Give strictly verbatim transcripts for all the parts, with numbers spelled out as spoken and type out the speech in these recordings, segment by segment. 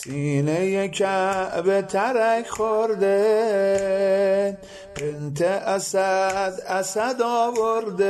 سینه کعبه ترک خورده، بنت اسد اسد آورده،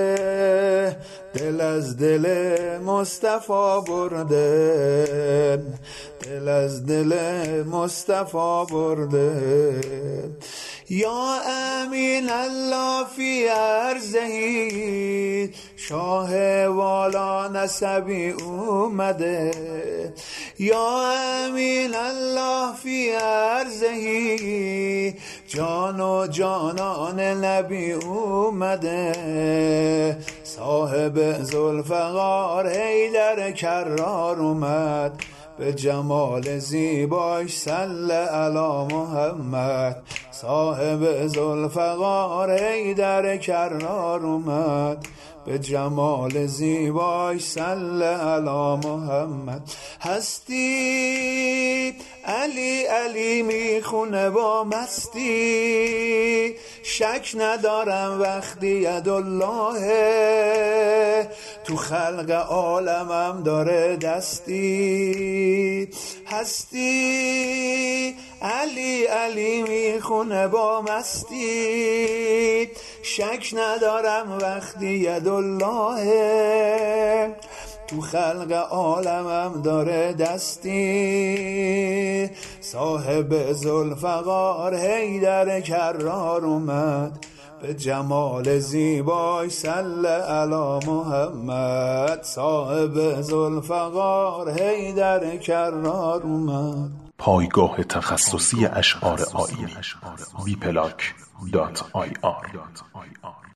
دل از دل مصطفی برده، دل از دل مصطفی برده. یا امین الله فی عرضه، شاه والا نسبی اومده. یا امین الله فی عرضه، جان و جانان نبی اومده. صاحب ذوالفقار حیدر کرار اومد، به جمال زیباش صل علی محمد. صاحب ذوالفقار حیدر کرار اومد، به جمال زیباش صل علی محمد. هستی علی علی میخونه با مستی، شک ندارم وقتی یدالله تو خلق عالمم داره دستی. هستی علی علی میخونه با مستی، شک ندارم وقتی یدالله تو خلق عالمم داره دستی. صاحب ذوالفقار حیدر کرار اومد، به جمال زیباش صل علی محمد. صاحب ذوالفقار حیدر کرار اومد. پایگاه تخصصی اشعار آیینی بی پلاک دات آی آر